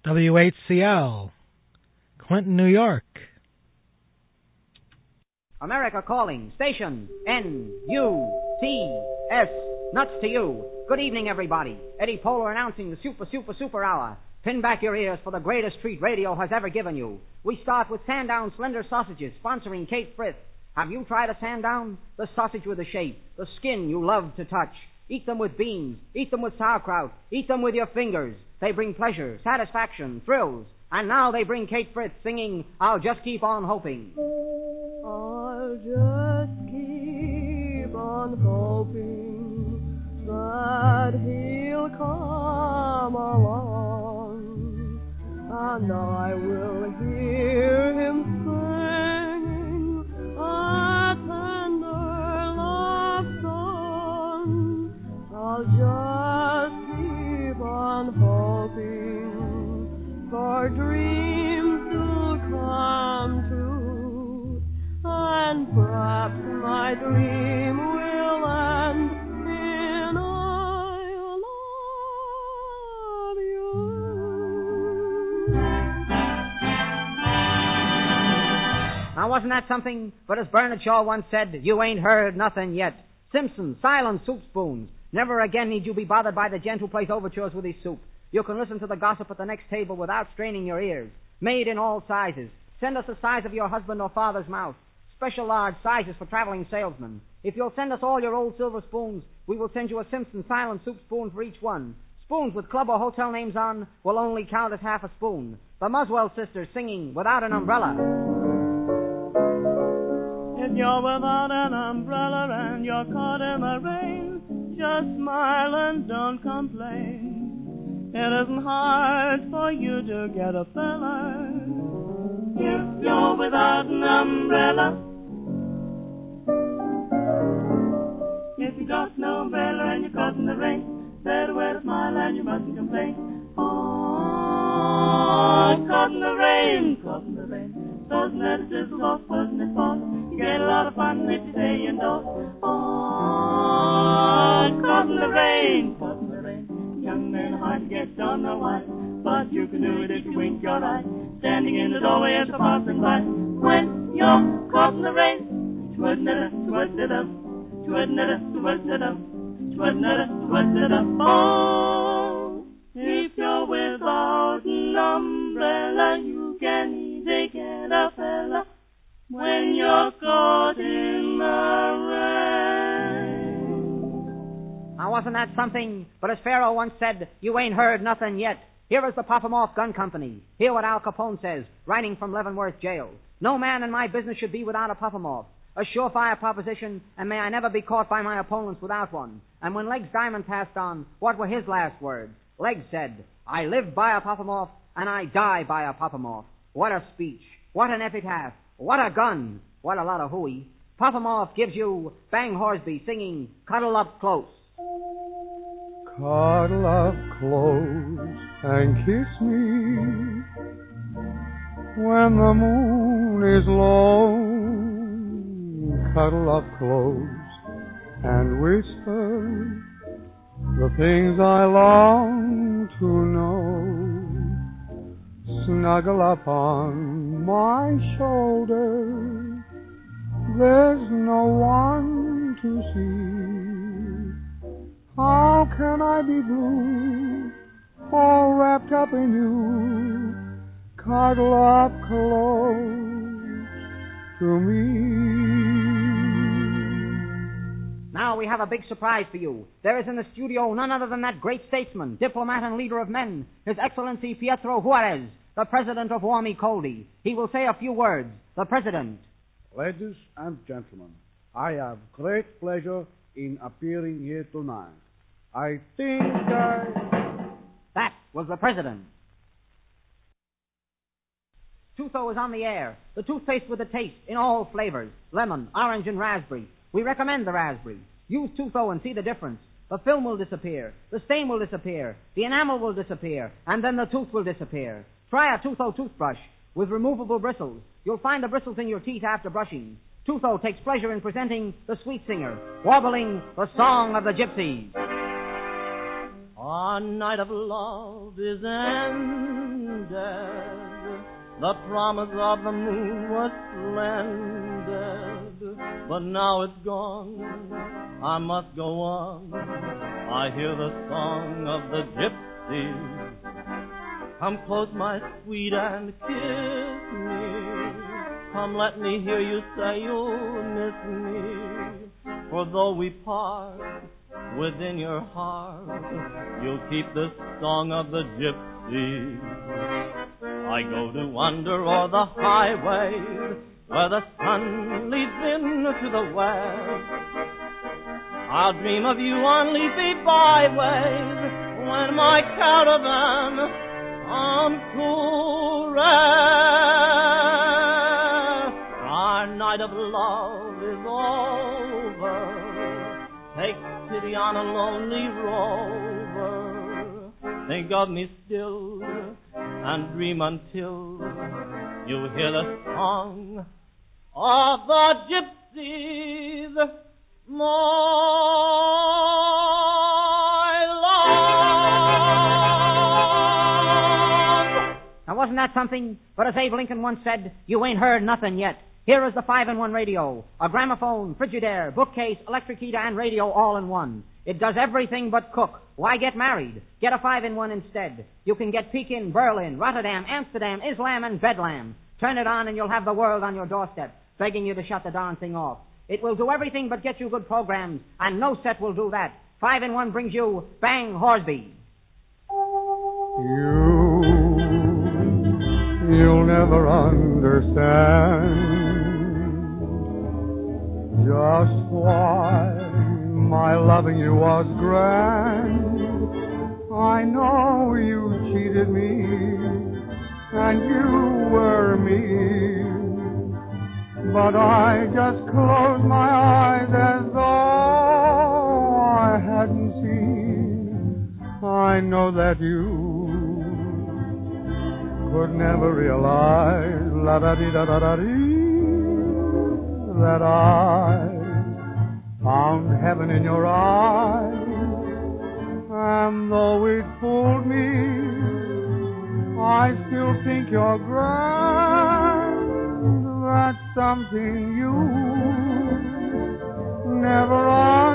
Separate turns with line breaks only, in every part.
WHCL, Clinton, New York.
America calling. Station N-U-T-S. Nuts to you. Good evening, everybody. Eddie Polar announcing the Super Hour. Pin back your ears for the greatest treat radio has ever given you. We start with Sandown Slender Sausages, sponsoring Kate Frith. Have you tried a Sandown? The sausage with a shape, the skin you love to touch. Eat them with beans, eat them with sauerkraut, eat them with your fingers. They bring pleasure, satisfaction, thrills. And now they bring Kate Frith singing, I'll Just Keep On Hoping.
I'll just keep on hoping that he'll come along, and I will hear him singing a tender love song. I'll just keep on hoping for dreams to come true, and perhaps my dream will end in I love you.
Now, wasn't that something? But as Bernard Shaw once said, you ain't heard nothing yet. Simpson, silent soup spoons. Never again need you be bothered by the gent who plays overtures with his soup. You can listen to the gossip at the next table without straining your ears. Made in all sizes. Send us the size of your husband or father's mouth. Special large sizes for traveling salesmen. If you'll send us all your old silver spoons, we will send you a Simpson silent soup spoon for each one. Spoons with club or hotel names on will only count as half a spoon. The Muswell sisters singing Without an Umbrella.
If you're without an umbrella and you're caught in the rain, just smile and don't complain. It isn't hard for you to get a fella if you're without an umbrella. If you got no umbrella and you're caught in the rain, better wear a smile and you mustn't complain. Oh, caught in the rain, caught in the rain. Doesn't that sizzle off, doesn't it fall? You get a lot of fun if you stay indoors. Oh, caught in the rain, caught in the rain. Young men hard to get, don't know why, but you can do it if you wink your eye. Standing in the doorway at the passing by, when you're caught in the rain. Oh, if you're without an umbrella, you can easily get a fella when you're caught in the rain.
Now, wasn't that something? But as Pharaoh once said, you ain't heard nothing yet. Here is the Pop-em-Off Gun Company. Hear what Al Capone says, writing from Leavenworth Jail. No man in my business should be without a Puff-em-Off. A surefire proposition, and may I never be caught by my opponents without one. And when Legs Diamond passed on, what were his last words? Legs said, I live by a Puff-em-Off, and I die by a Puff-em-Off. What a speech. What an epitaph. What a gun. What a lot of hooey. Puff-em-Off gives you Bang Horsby singing Cuddle Up Close.
Cuddle up close and kiss me when the moon is low. Cuddle up close and whisper the things I long to know. Snuggle up on my shoulder. There's no one to see. How can I be blue, all wrapped up in you? Cuddle up close to me.
Now we have a big surprise for you. There is in the studio none other than that great statesman, diplomat, and leader of men, His Excellency Pietro Juarez, the President of Warmy-Coldy. He will say a few words. The President.
Ladies and gentlemen, I have great pleasure in appearing here tonight. I think
That was the President. Tutho is on the air. The toothpaste with a taste in all flavors. Lemon, orange, and raspberry. We recommend the raspberry. Use Tutho and see the difference. The film will disappear. The stain will disappear. The enamel will disappear. And then the tooth will disappear. Try a Tutho toothbrush with removable bristles. You'll find the bristles in your teeth after brushing. Tutho takes pleasure in presenting the sweet singer, warbling the song of the gypsies.
Our night of love is ended. The promise of the moon was splendid, but now it's gone. I must go on. I hear the song of the gypsies. Come close, my sweet, and kiss me. Come, let me hear you say you'll miss me. For though we part, within your heart, you'll keep the song of the gypsies. I go to wander o'er the highways where the sun leads into the west. I'll dream of you on leafy byways when my caravan comes to rest. Our night of love is over. Take pity on a lonely rover. Think of me still and dream until you hear the song of the gypsies, my love.
Now, wasn't that something? But as Abe Lincoln once said, you ain't heard nothing yet. Here is the 5-in-1 radio, a gramophone, Frigidaire, bookcase, electric heater, and radio all in one. It does everything but cook. Why get married? Get a 5-in-1 instead. You can get Pekin, Berlin, Rotterdam, Amsterdam, Islam, and Bedlam. Turn it on and you'll have the world on your doorstep, begging you to shut the darn thing off. It will do everything but get you good programs, and no set will do that. 5-in-1 brings you Bang Horsby.
You'll never understand just why my loving you was grand. I know you cheated me, and you were mean, but I just closed my eyes as though I hadn't seen. I know that you could never realize that I found heaven in your eyes. And though it fooled me, I still think you're grand. That's something you never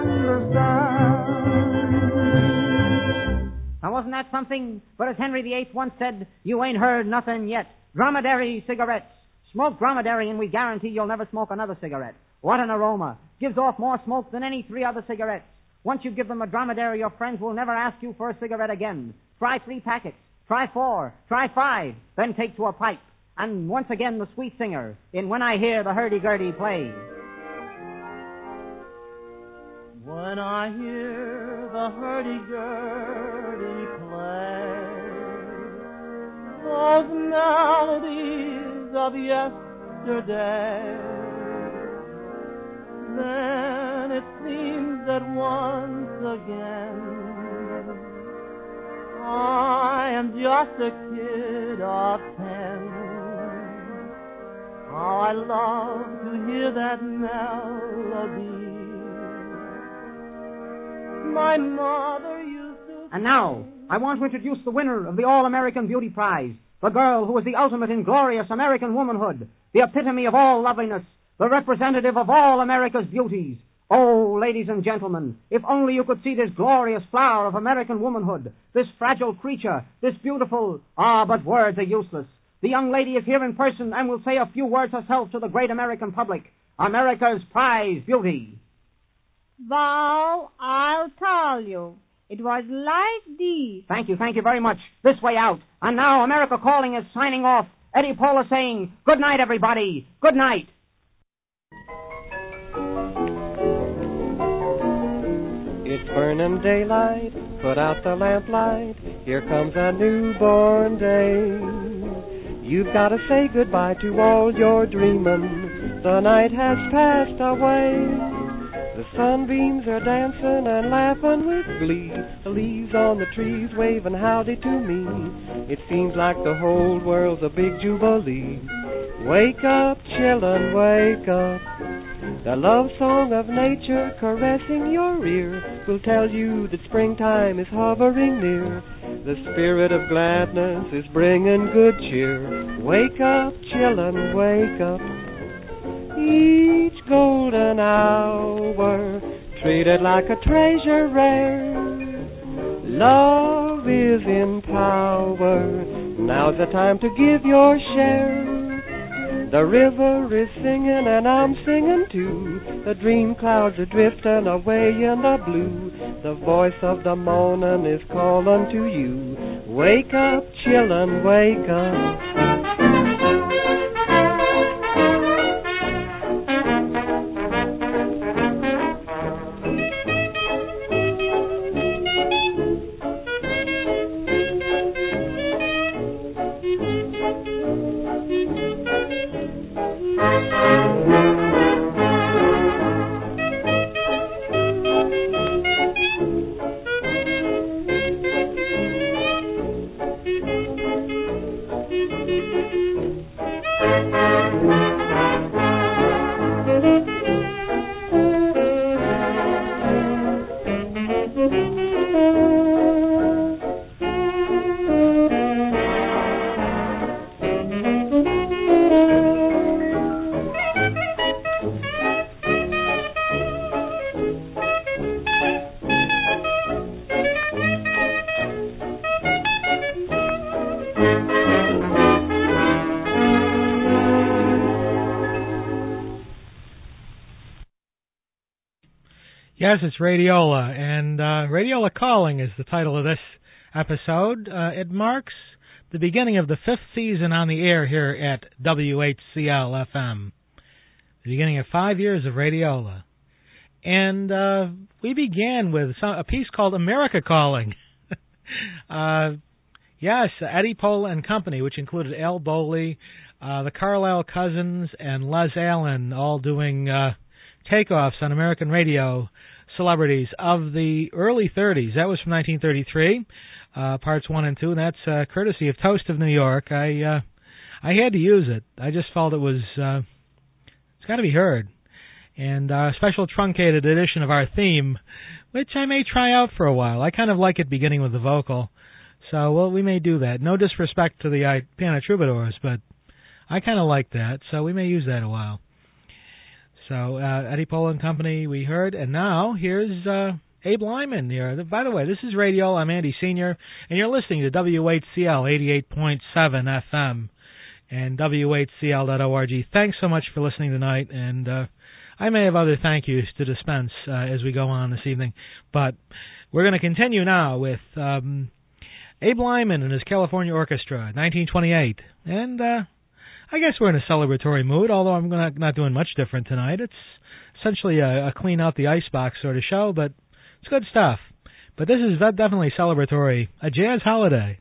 understand.
Now, wasn't that something? But as Henry VIII once said, you ain't heard nothing yet. Dromedary cigarettes. Smoke dromedary and we guarantee you'll never smoke another cigarette. What an aroma. Gives off more smoke than any 3 other cigarettes. Once you give them a dromedary, your friends will never ask you for a cigarette again. Try 3 packets. Try 4. Try 5. Then take to a pipe. And once again the sweet singer in When I Hear the Hurdy-Gurdy Play.
When I hear the hurdy-gurdy play, those melodies of yesterday, then it seems that once again I am just a kid of 10. How I love to hear that melody. My mother used to...
And now, I want to introduce the winner of the All-American Beauty Prize, the girl who is the ultimate in glorious American womanhood, the epitome of all loveliness, the representative of all America's beauties. Oh, ladies and gentlemen, if only you could see this glorious flower of American womanhood, this fragile creature, this beautiful... but words are useless. The young lady is here in person and will say a few words herself to the great American public. America's prize beauty.
Wow, I'll tell you. It was like this.
Thank you very much. This way out. And now America Calling is signing off. Eddie Pola saying, good night, everybody. Good night.
It's burning daylight, put out the lamplight, here comes a newborn day. You've got to say goodbye to all your dreaming, the night has passed away. The sunbeams are dancing and laughing with glee, the leaves on the trees waving howdy to me. It seems like the whole world's a big jubilee. Wake up, children, wake up. The love song of nature caressing your ear will tell you that springtime is hovering near. The spirit of gladness is bringing good cheer. Wake up, chillin', wake up. Each golden hour, treat it like a treasure rare. Love is in power. Now's the time to give your share. The river is singing and I'm singing too. The dream clouds are drifting away in the blue. The voice of the morning is calling to you. Wake up, chillin', wake up.
Yes, it's Radiola, and Radiola Calling is the title of this episode. It marks the beginning of the 5th season on the air here at WHCL-FM, the beginning of 5 years of Radiola. And we began with a piece called America Calling. Yes, Eddie Pola and Company, which included Al Bowley, the Carlisle Cousins, and Les Allen, all doing takeoffs on American radio, celebrities of the early 30s. That was from 1933, parts 1 and 2, and that's courtesy of Toast of New York. I had to use it. I just felt it was, it's got to be heard. And a special truncated edition of our theme, which I may try out for a while. I kind of like it beginning with the vocal, so well, we may do that. No disrespect to the Piano Troubadours, but I kind of like that, so we may use that a while. So, Eddie Pola and Company we heard, and now here's Abe Lyman here. By the way, this is Radio. I'm Andy Sr., and you're listening to WHCL 88.7 FM and WHCL.org. Thanks so much for listening tonight, and I may have other thank yous to dispense as we go on this evening, but we're going to continue now with Abe Lyman and his California Orchestra, 1928, and I guess we're in a celebratory mood, although I'm not doing much different tonight. It's essentially a clean out the icebox sort of show, but it's good stuff. But this is definitely celebratory, a jazz holiday.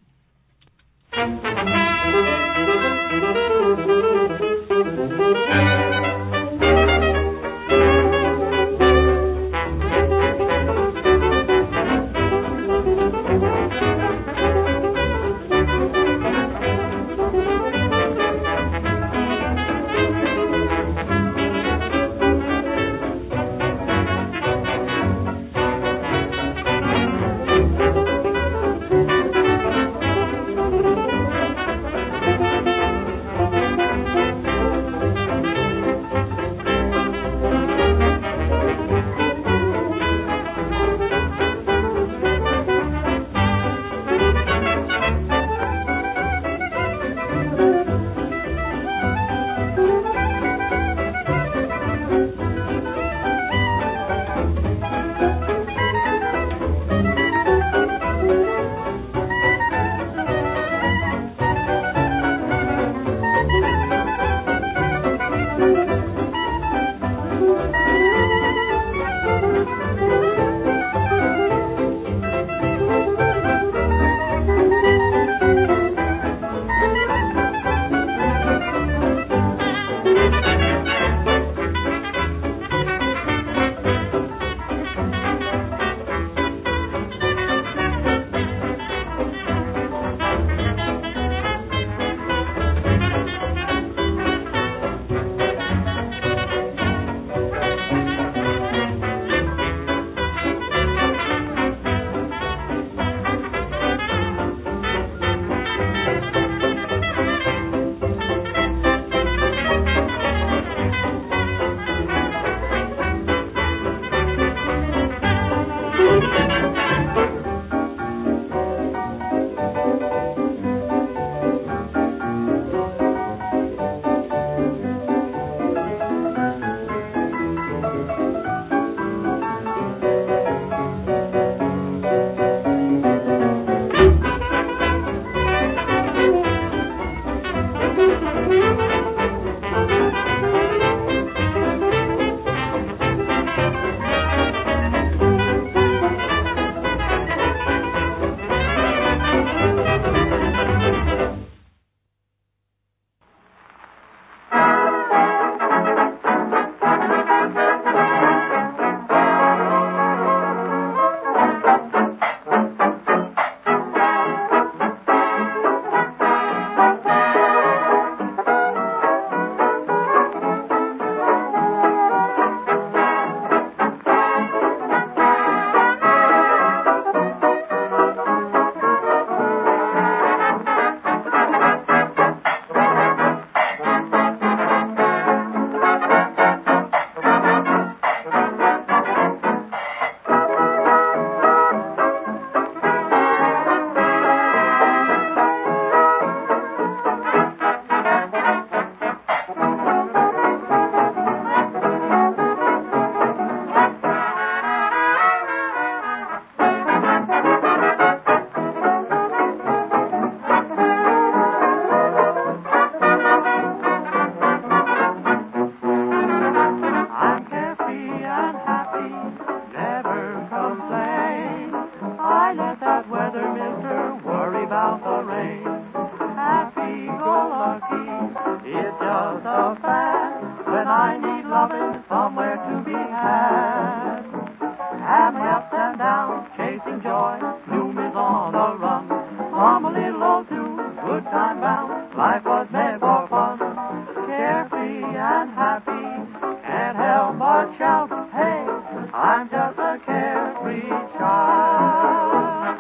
It's just a fact when I need loving somewhere to be had. Have my ups and downs, chasing joy, Doom is on the run. From a little old tune, good time bound, life was made for fun. Carefree and happy, can't help but shout, hey, I'm just a carefree child.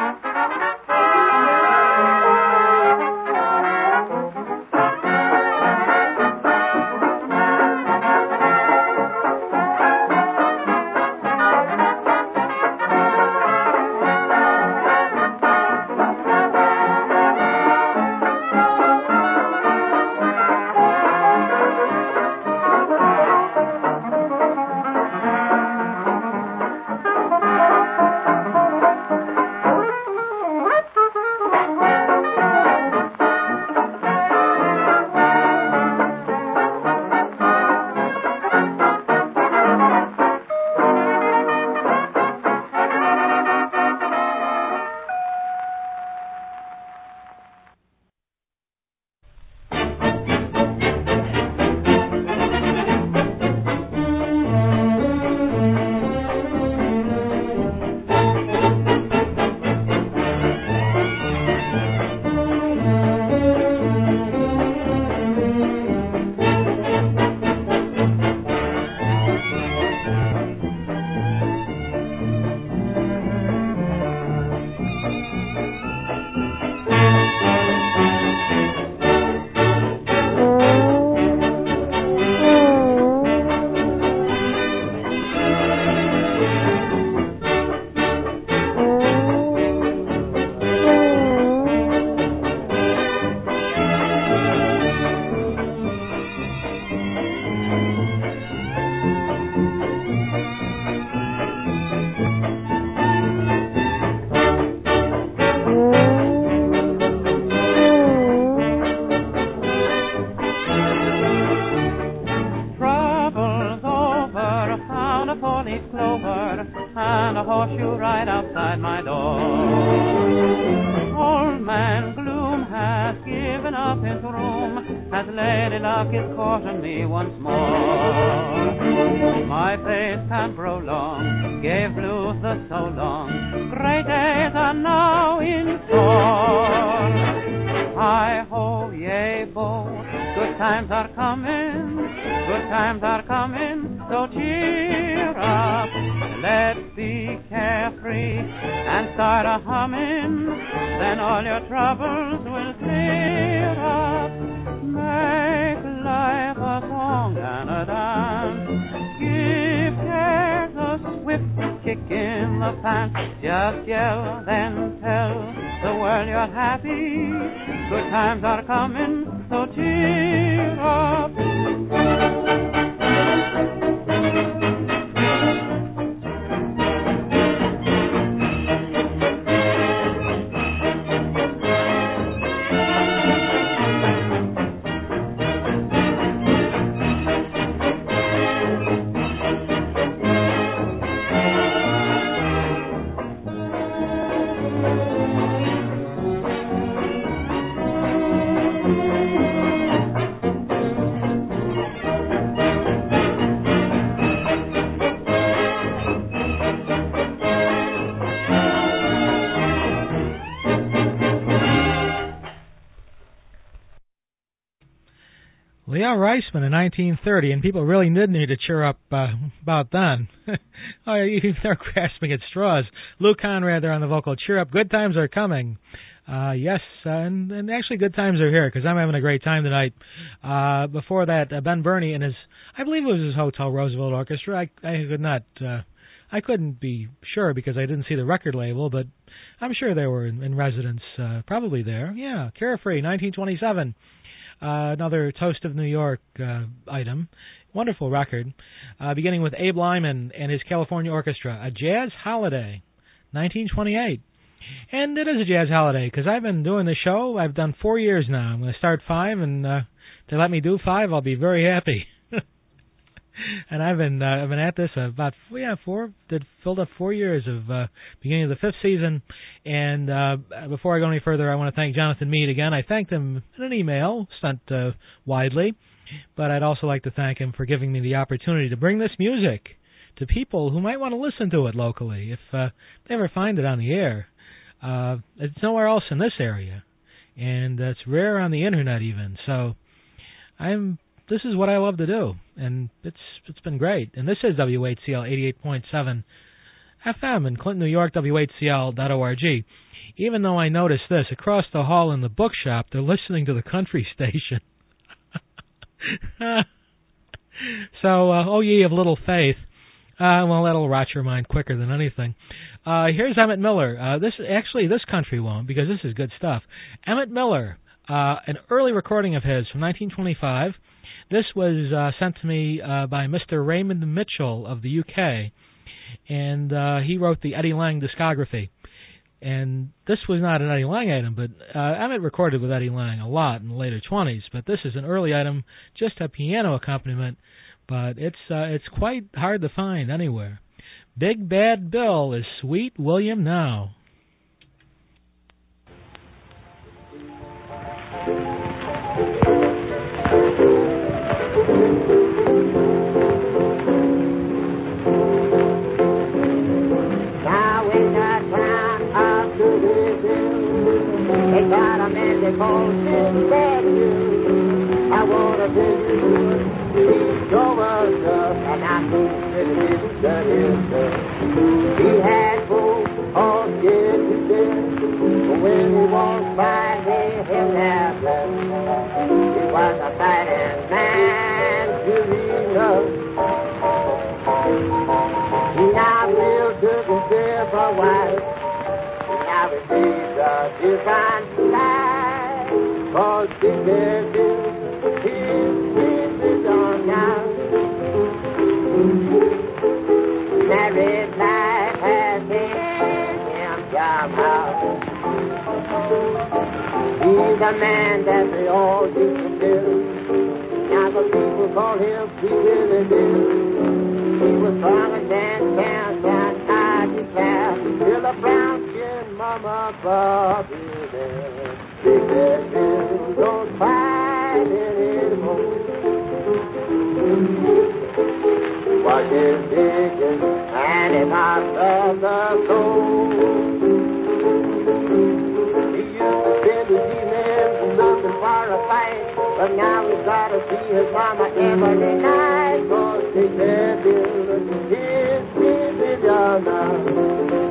Leo Reisman in 1930, and people really did need to cheer up about then. Oh, they're grasping at straws. Lou Conrad there on the vocal. Cheer up, good times are coming. Yes, and actually good times are here, because I'm having a great time tonight. Before that, Ben Burney and his, I believe it was his Hotel Roosevelt Orchestra. I couldn't be sure because I didn't see the record label, but I'm sure they were in residence, probably there. Yeah, Carefree, 1927. Another Toast of New York item. Wonderful record. Beginning with Abe Lyman and his California Orchestra. A Jazz Holiday, 1928. And it is a jazz holiday because I've been doing the show. I've done 4 years now. I'm going to start 5, and if they let me do 5, I'll be very happy. And I've been at this about filled up 4 years of beginning of the 5th season. And before I go any further, I want to thank Jonathan Meade again. I thanked him in an email sent widely, but I'd also like to thank him for giving me the opportunity to bring this music to people who might want to listen to it locally if they ever find it on the air. It's nowhere else in this area, and it's rare on the internet even. So this is what I love to do, and it's been great. And this is WHCL 88.7 FM in Clinton, New York, WHCL.org. Even though I noticed this, across the hall in the bookshop, they're listening to the country station. So, oh ye of little faith. Well, that'll rot your mind quicker than anything. Here's Emmett Miller. This country won't, because this is good stuff. Emmett Miller, an early recording of his from 1925. This was sent to me by Mr. Raymond Mitchell of the UK, and he wrote the Eddie Lang discography. And this was not an Eddie Lang item, but Emmett recorded with Eddie Lang a lot in the later 20s, but this is an early item, just a piano accompaniment, but it's quite hard to find anywhere. Big Bad Bill is Sweet William Now.
They got a man they call Big Bad Bill. I wanna bring you he's over stuff, and I think that it's done himself. He had both all scared to death, but when he walked by, they held their breath. He was a fighting man, sure enough. He now Bill took himself a wife. Now we see the different life, for Big Bad Bill, he's on now. Married life has been him job out. He's a man that they all used to feel. Now the people call him Big Willie Bill. He was stronger than Count I declare. Till a brown skin mama Bobby there. Big Bad Bill don't fight anymore. Was his digging and it knocked up the soul. He used to spend his evenings looking for a fight, but now he's got to see his mama every night. Cause Big Bad Bill is busy down now.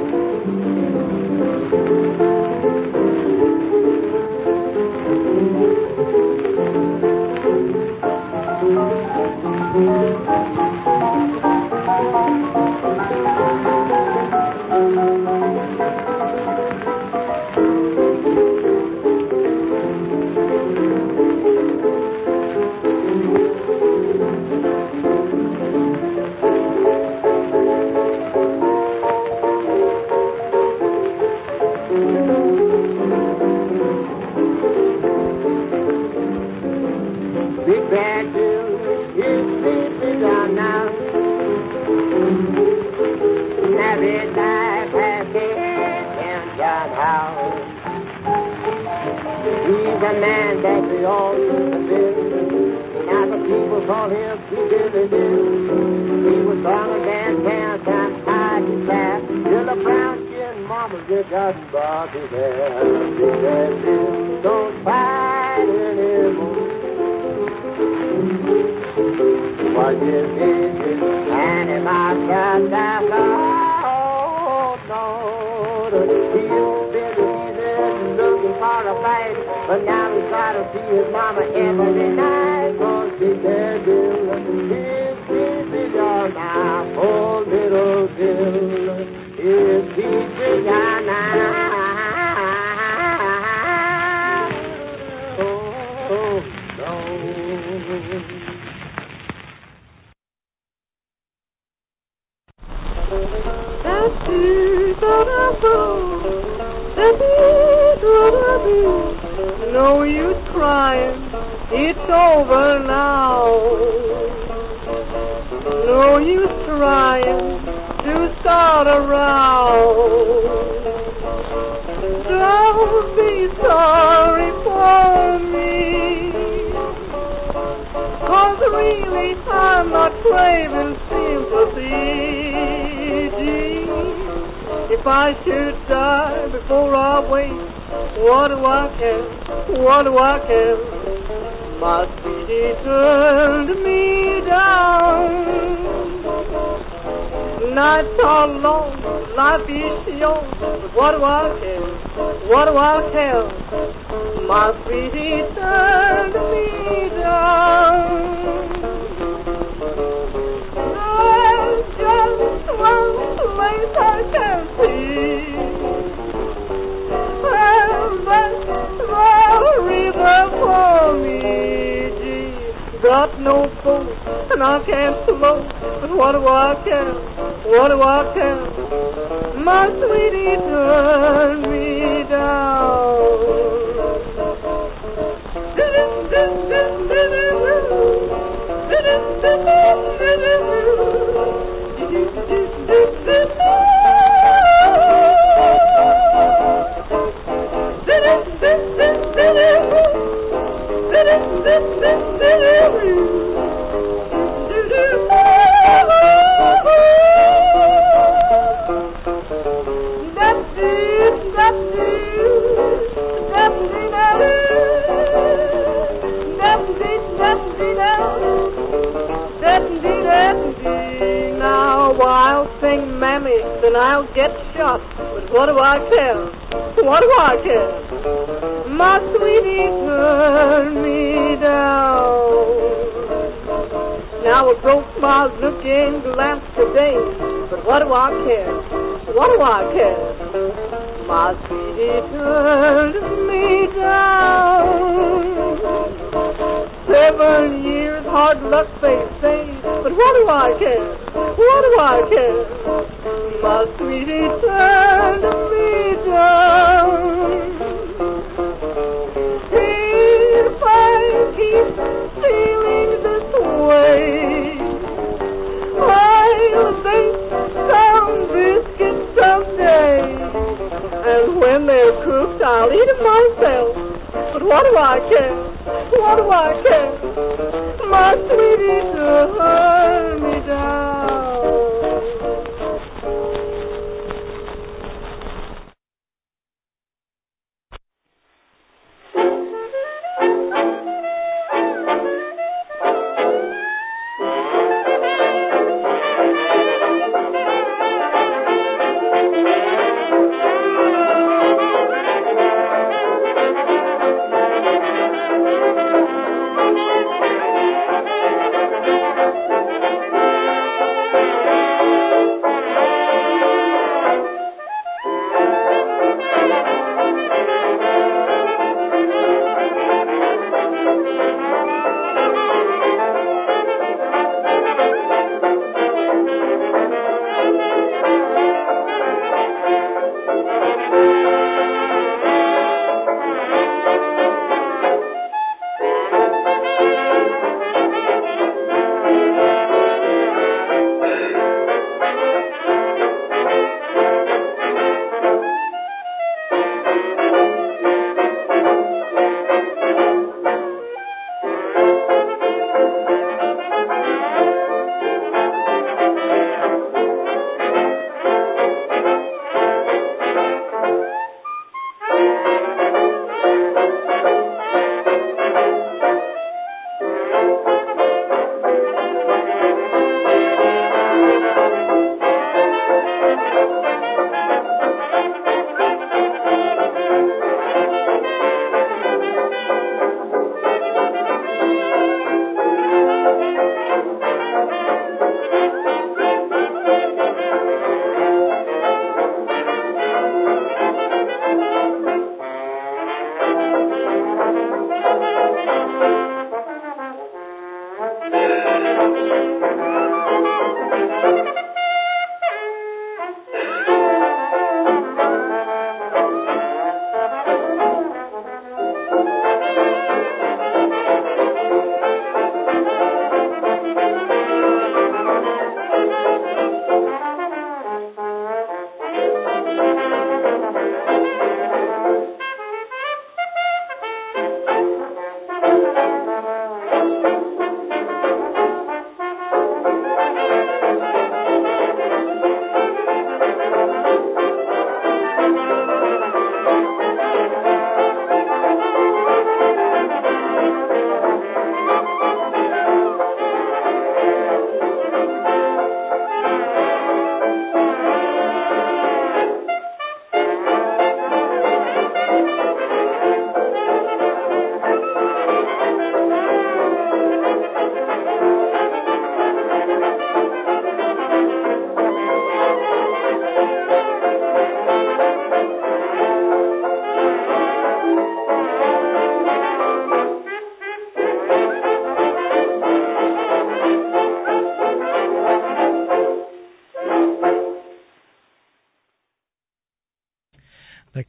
He's a man that we all used to live. Now the people call him Big Willie Bill. He was stronger than Count I declare. Till a brown skin mama just got Bobby there. Big Bad Bill don't fight anymore. Was his vision and if I got that Lord, he used to be looking for a fight, but now he's got to see his mama every night. Cause Big Bad Bill is busy gone now. Oh, little Bill is busy gone now. Oh, no.
No use crying, it's over now.
No use trying to start a row. Don't be sorry for me, 'cause really I'm not craving sympathy. Gee, if I should die before I wake, what do I care? What do I care? My sweetie turned me down. Nights are long, life is short, but what do I care? What do I care? My sweetie turned me down. There's just one place I can see, and that's the river for me. Gee, got no boat and I can't float, but what do I care? What do I care? My sweetie turned me down. Now I'll sing mammy, then I'll get shot, but what do I care? What do I care? My sweetie turned me down. Now I broke my looking glass today, but what do I care? What do I care? My sweetie turned me down. 7 years hard luck they say, but what do I care? What do I care? My sweetie turned me down. If I keep feeling this way, I'll bake some biscuits someday, and when they're cooked I'll eat them myself, but what do I care? What do I care? My sweetie turned me down.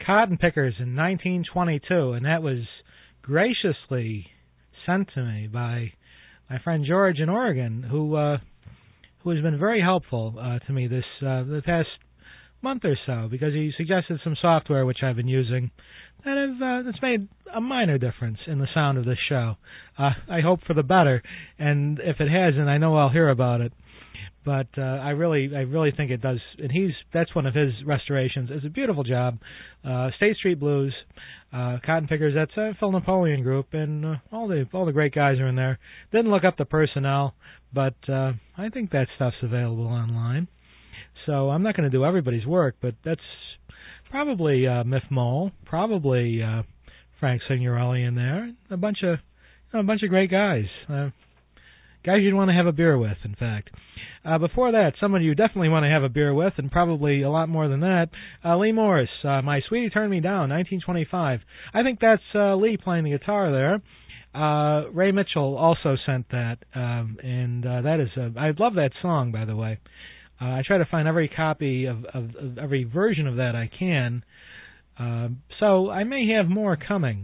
Cotton Pickers in 1922, and that was graciously sent to me by my friend George in Oregon, who has been very helpful to me the past month or so, because he suggested some software which I've been using that's made a minor difference in the sound of this show. I hope for the better, and if it hasn't, I know I'll hear about it. But I really think it does, and that's one of his restorations. It's a beautiful job. State Street Blues, Cotton Pickers. That's a Phil Napoleon group, and all the great guys are in there. Didn't look up the personnel, but I think that stuff's available online. So I'm not going to do everybody's work, but that's probably Miff Mole, probably Frank Signorelli in there. A bunch of great guys. Guys you'd want to have a beer with, in fact. Before that, someone you definitely want to have a beer with, and probably a lot more than that, Lee Morris, My Sweetie Turned Me Down, 1925. I think that's Lee playing the guitar there. Ray Mitchell also sent that, and that is I love that song, by the way. I try to find every copy of every version of that I can, so I may have more coming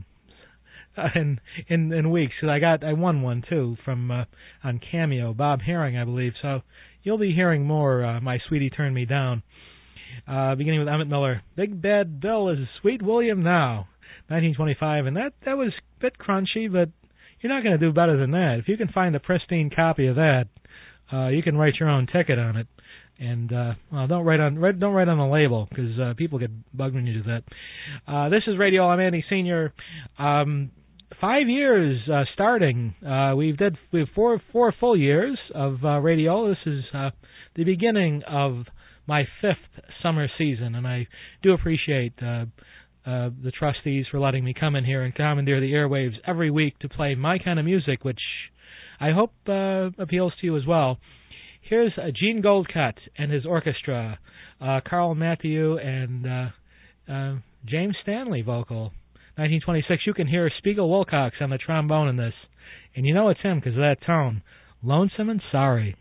in weeks, because I won one too from on Cameo, Bob Herring, I believe. So you'll be hearing more. My Sweetie Turned Me Down, beginning with Emmett Miller. Big Bad Bill is Sweet William now, 1925, and that was a bit crunchy, but you're not going to do better than that. If you can find a pristine copy of that, you can write your own ticket on it. And don't write on the label, because people get bugged when you do that. This is Radio. I'm Andy Senior. 5 years starting. We have four full years of radio. This is the beginning of my 5th summer season, and I do appreciate the trustees for letting me come in here and commandeer the airwaves every week to play my kind of music, which I hope appeals to you as well. Here's Gene Goldcutt and his orchestra, Carl Matthew and James Stanley vocal, 1926. You can hear Spiegel Wilcox on the trombone in this, and you know it's him because of that tone. Lonesome and Sorry.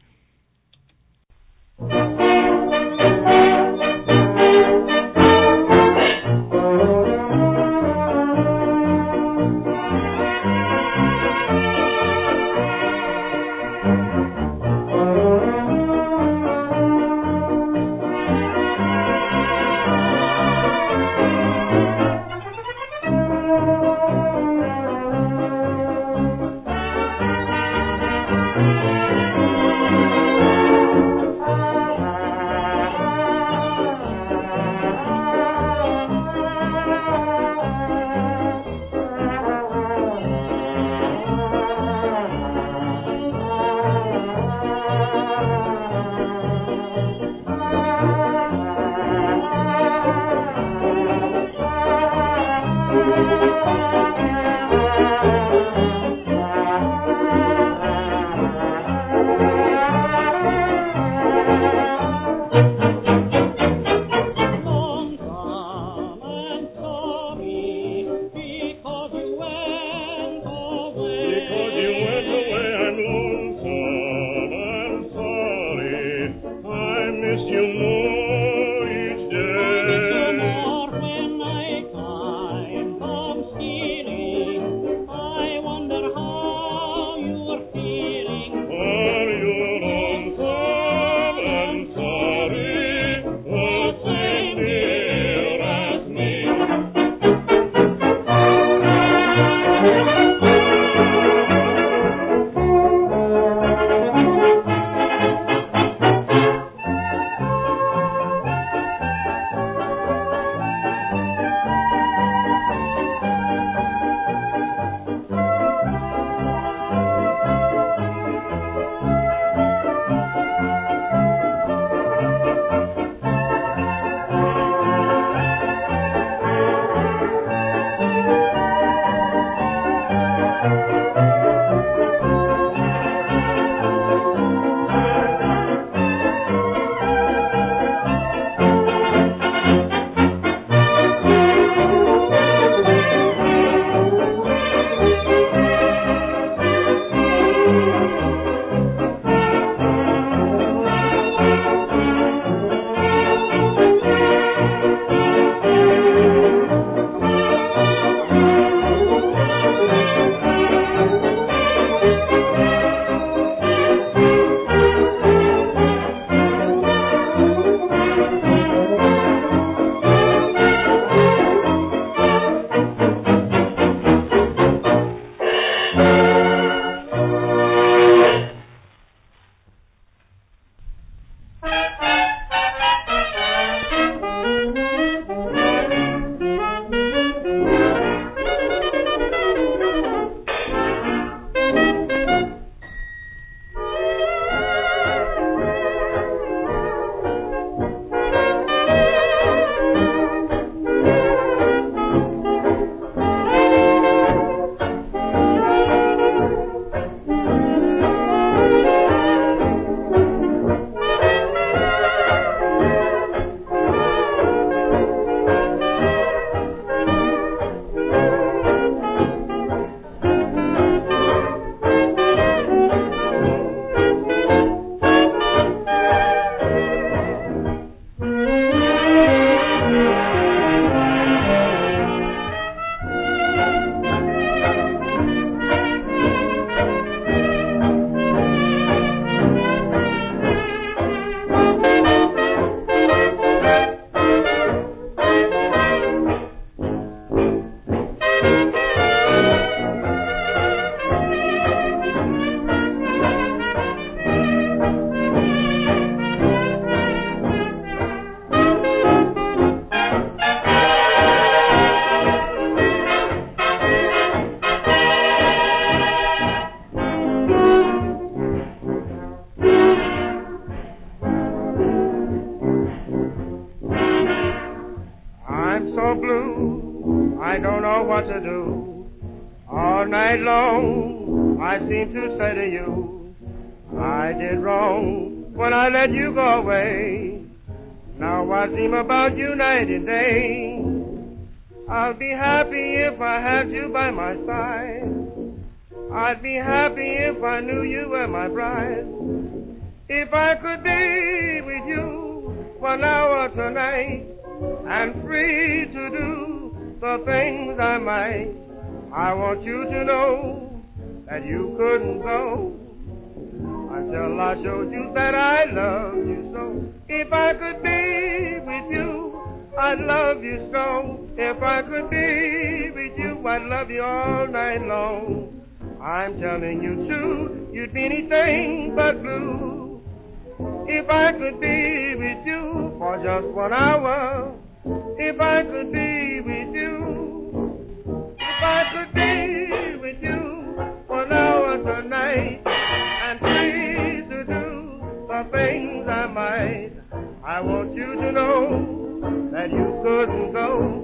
night long, I seem to say to you, I did wrong when I let you go away. Now I dream about you night and day. I'll be happy if I had you by my side. I'd be happy if I knew you were my bride. If I could be with you 1 hour tonight and free to do the things I might, I want you to know that you couldn't go until I showed you that I love you so. If I could be with you, I'd love you so. If I could be with you, I'd love you all night long. I'm telling you true, you'd be anything but blue. If I could be with you for just 1 hour, if I could be with you, if I could be with you 1 hour tonight and free to do the things I might, I want you to know that you couldn't go.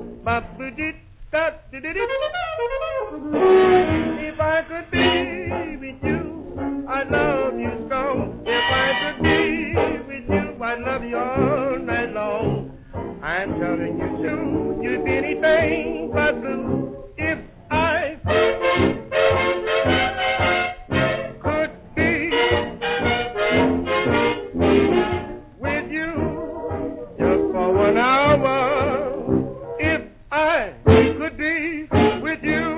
If I could be with you, I'd love you so. If I could be with you, I'd love you all night long. I'm telling you true, you'd be anything but blue. If I could be with you just for 1 hour, if I could be with you.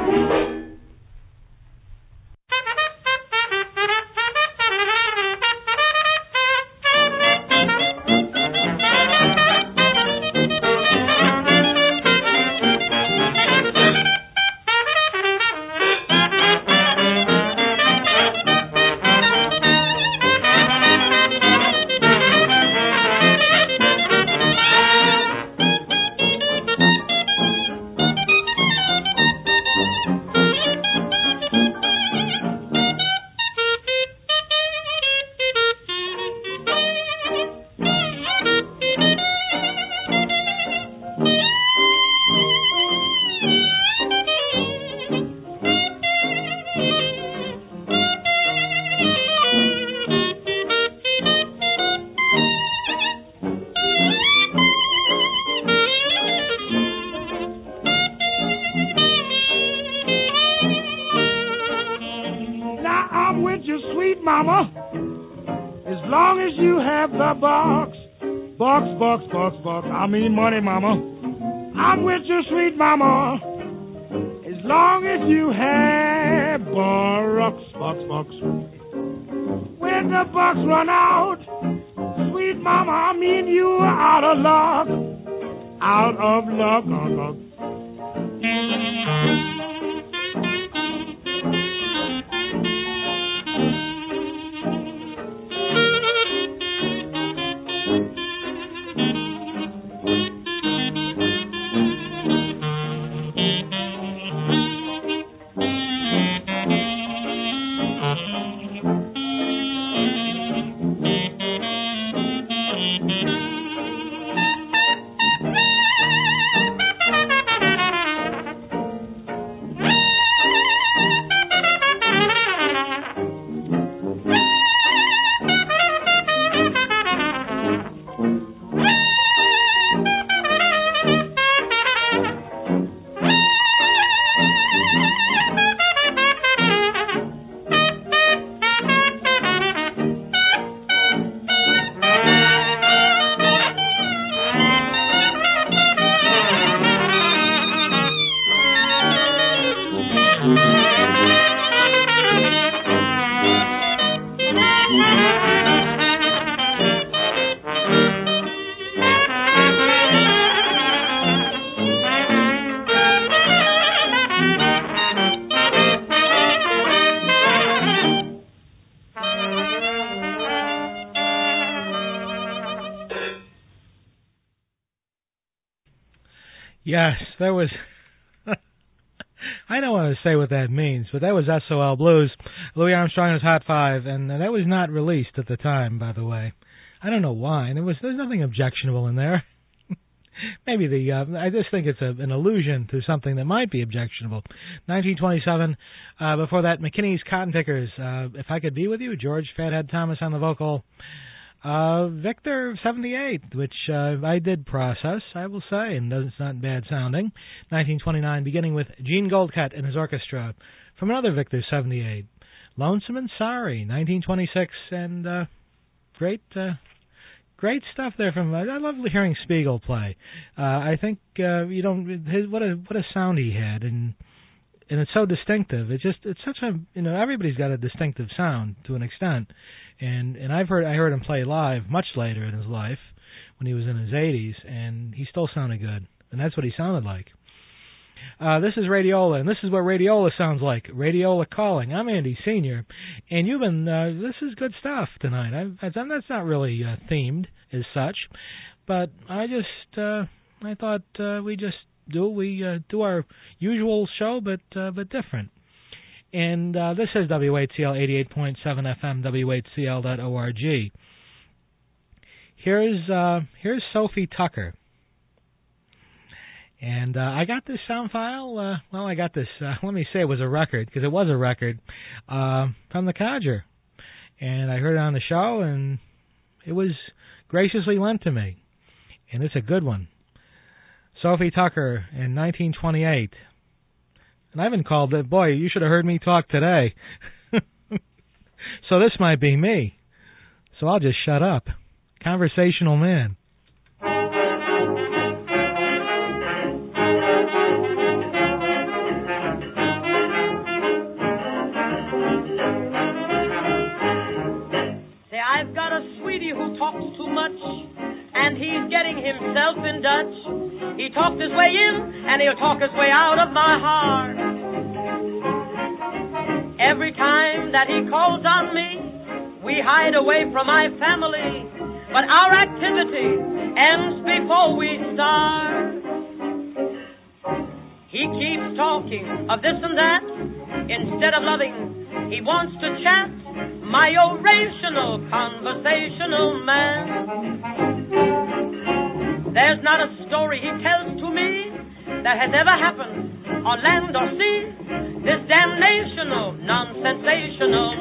I mean money, mama. I'm with you, sweet mama, as long as you have bucks. When the bucks run out, sweet mama, me and you are out of luck.
Yes, that was... I don't want to say what that means, but that was SOL Blues, Louis Armstrong's Hot Five, and that was not released at the time, by the way. I don't know why. There's nothing objectionable in there. maybe I just think it's an allusion to something that might be objectionable. 1927. Before that, McKinney's Cotton Pickers. If I Could Be With You. George Fathead Thomas on the vocal. Victor 78, which I did process, I will say, and it's not bad sounding. 1929, beginning with Gene Goldcutt and his orchestra from another Victor 78. Lonesome and Sorry, 1926, and great stuff there from. I love hearing Spiegel play. I think what a sound he had, and it's so distinctive. It's such a everybody's got a distinctive sound to an extent. And I heard him play live much later in his life when he was in his 80s, and he still sounded good. And that's what he sounded like. This is Radiola, and this is what Radiola sounds like. Radiola Calling. I'm Andy Sr., and you've been, this is good stuff tonight. That's not really themed as such, but I thought we do our usual show, but different. And this is WHCL 88.7 FM, WHCL.org. Here's Sophie Tucker. And I got this sound file. I got this. Let me say it was a record, because it was a record from the Codger. And I heard it on the show, and it was graciously lent to me. And it's a good one. Sophie Tucker in 1928. And I've been called that, boy, you should have heard me talk today. So this might be me. So I'll just shut up. Conversational man.
Say, I've got a sweetie who talks too much, and he's getting himself in Dutch. He talked his way in, and he'll talk his way out of my heart. Every time that he calls on me, we hide away from my family, but our activity ends before we start. He keeps talking of this and that. Instead of loving, he wants to chat. My orational, conversational man. There's not a story he tells to me that has ever happened on land or sea. This damnational, non-sensational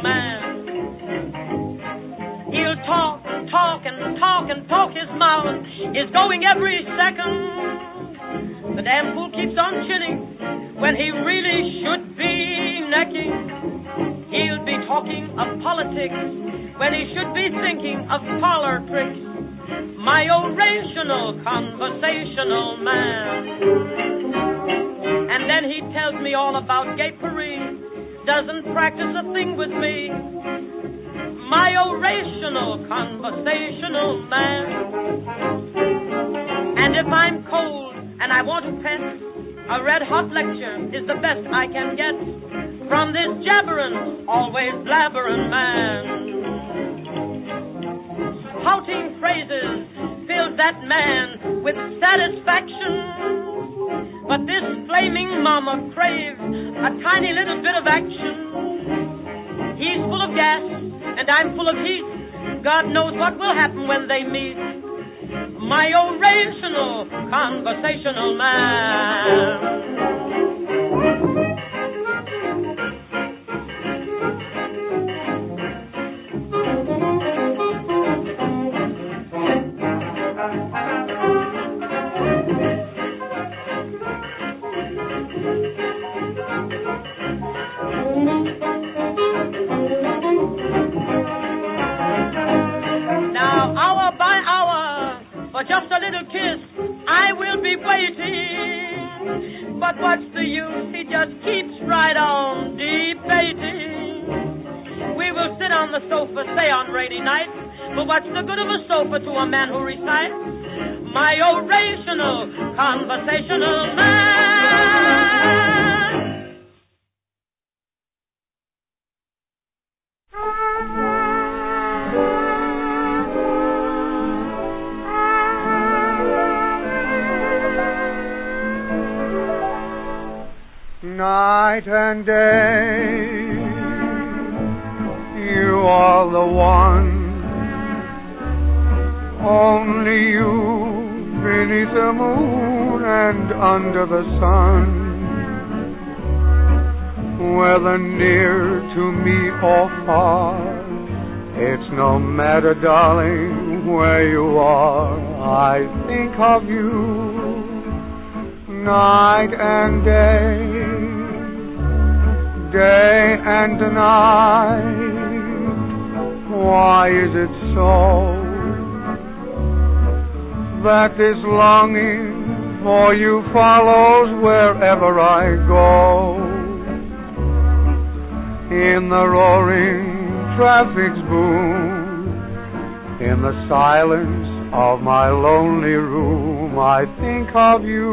man. He'll talk and talk. His mouth is going every second. The damn fool keeps on chinning when he really should be necking. He'll be talking of politics when he should be thinking of parlor tricks. My orational, conversational man. And then he tells me all about gay parade. Doesn't practice a thing with me. My orational, conversational man. And if I'm cold and I want to pet, a red-hot lecture is the best I can get from this jabberin', always blabberin' man. Pouting phrases fills that man with satisfaction. But this flaming mama craves a tiny little bit of action. He's full of gas, and I'm full of heat. God knows what will happen when they meet. My orational, conversational man. For just a little kiss, I will be waiting. But what's the use? He just keeps right on debating. We will sit on the sofa, say on rainy nights, but what's the good of a sofa to a man who recites? My orational, conversational man.
Night and day, you are the one. Only you beneath the moon and under the sun. Whether near to me or far, it's no matter, darling, where you are. I think of you night and day, day and night. Why is it so that this longing for you follows wherever I go? In the roaring traffic's boom, in the silence of my lonely room, I think of you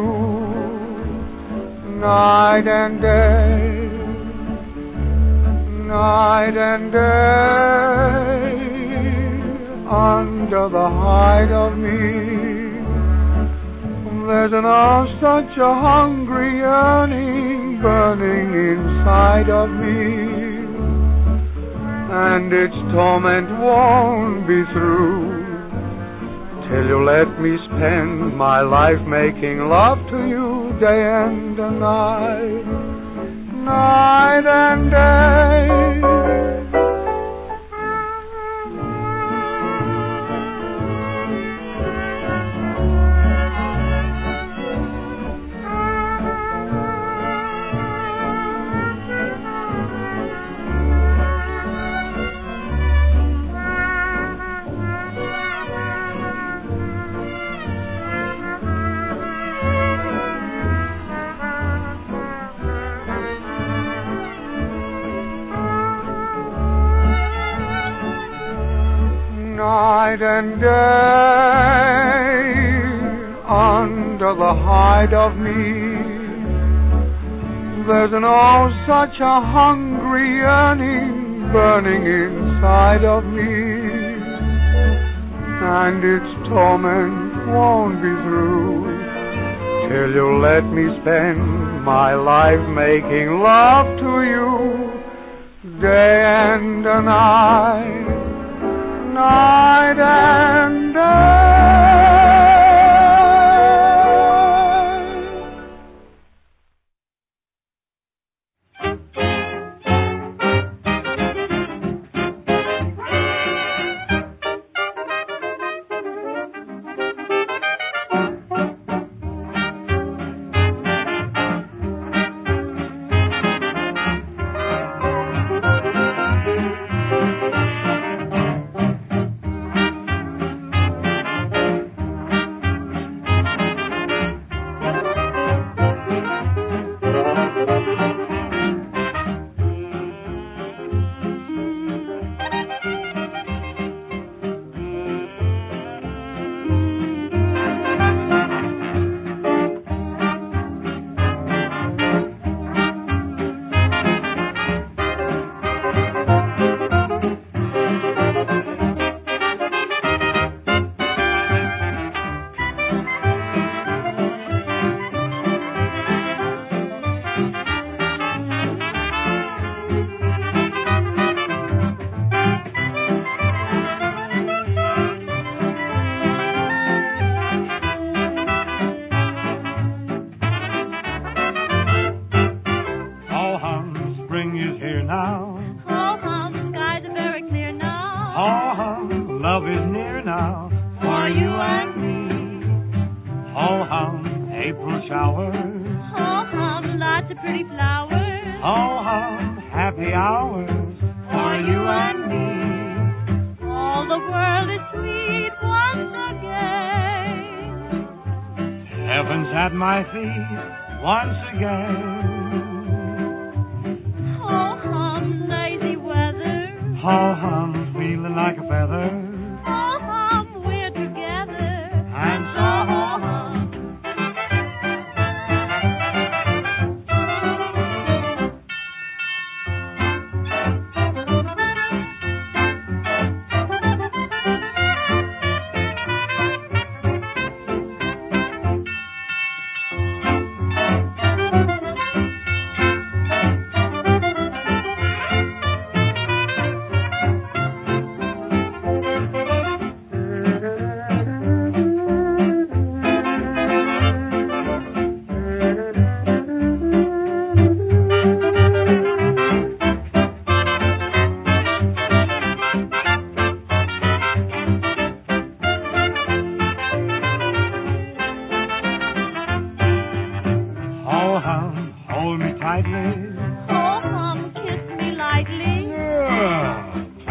night and day, night and day. Under the hide of me, there's such a hungry yearning burning inside of me, and its torment won't be through till you let me spend my life making love to you day and night, night and day. Night and day, under the hide of me, there's such a hungry yearning burning inside of me, and its torment won't be through till you let me spend my life making love to you day and night, night and day.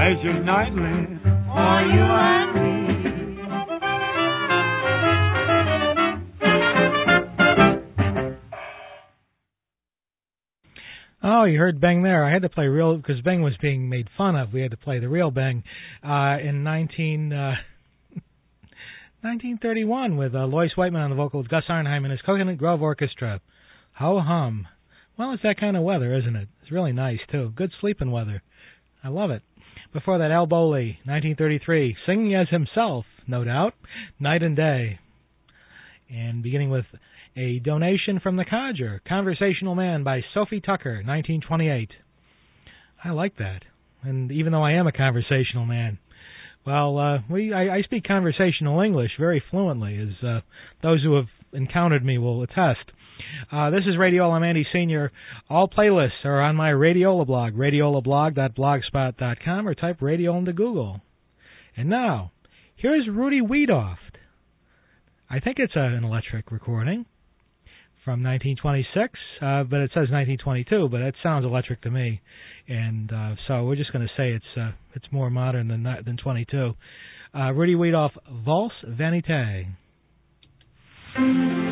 pleasure nightly for you and me.
Oh, you heard Beng there. I had to play real, because Beng was being made fun of. We had to play the real Beng in 1931 with Lois Whiteman on the vocals, Gus Arnheim and his Coconut Grove Orchestra. Ho-hum. Well, it's that kind of weather, isn't it? It's really nice, too. Good sleeping weather. I love it. Before that, Al Bowley, 1933, singing as himself, no doubt, Night and Day. And beginning with a donation from the Codger, Conversational Man by Sophie Tucker, 1928. I like that. And even though I am a conversational man, well, I speak conversational English very fluently, as those who have encountered me will attest. This is Radiola. I'm Andy Sr. All playlists are on my Radiola blog, radiolablog.blogspot.com, or type radio into Google. And now, here's Rudy Wiedoeft. I think it's an electric recording from 1926, but it says 1922, but it sounds electric to me. And so we're just going to say it's more modern than 22. Rudy Wiedoeft, Valse Vanité.